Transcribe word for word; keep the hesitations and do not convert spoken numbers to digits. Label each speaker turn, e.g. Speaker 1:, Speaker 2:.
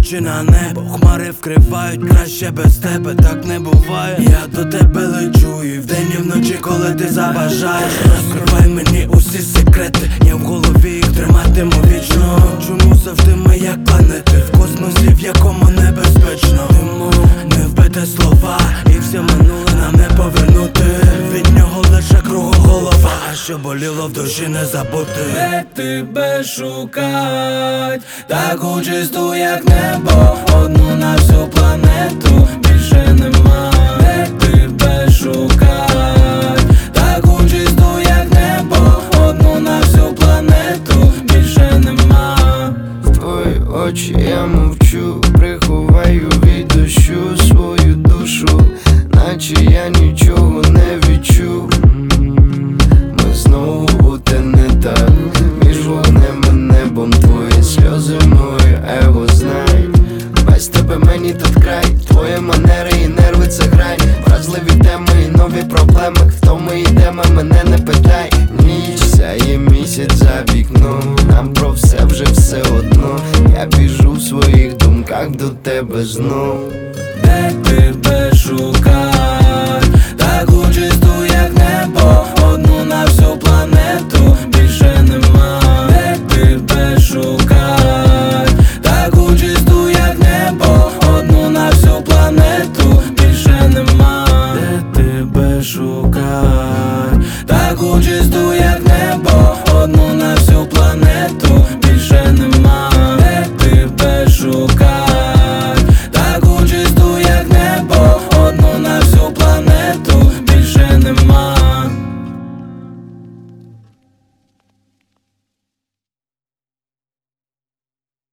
Speaker 1: очі на небо, хмари вкривають, краще без тебе, так не буває. Я до тебе лечу і вдень і вночі, коли ти забажаєш. Розкривай мені усі секрети, я в голові їх триматиму вічно. Чому завжди ми як планети в космосі, в якому небезпечно. Диму не вбити слова, і все минуле нам не повернути. Від нього лише кругоголова, а що боліло в душі не забути.
Speaker 2: Де тебе шукать, таку чисту як небо, одну на всю планету, більше нема. Де тебе шукать, таку чисту як небо, одну на всю планету, більше нема.
Speaker 3: В твої очі я мовчу, приховаю від дощу свою душу, наче я нічого не відчув. Ми знову будете не так, між вогнем і небом, твої сльози, моє его знай. Без тебе мені тут край, твої манери і нерви це грай. Вразливі теми і нові проблеми, хто ми йдемо, мене не питай. Ніч сяє місяць за вікном, нам про все вже все одно. Я біжу в своїх думках до тебе знов.
Speaker 2: Де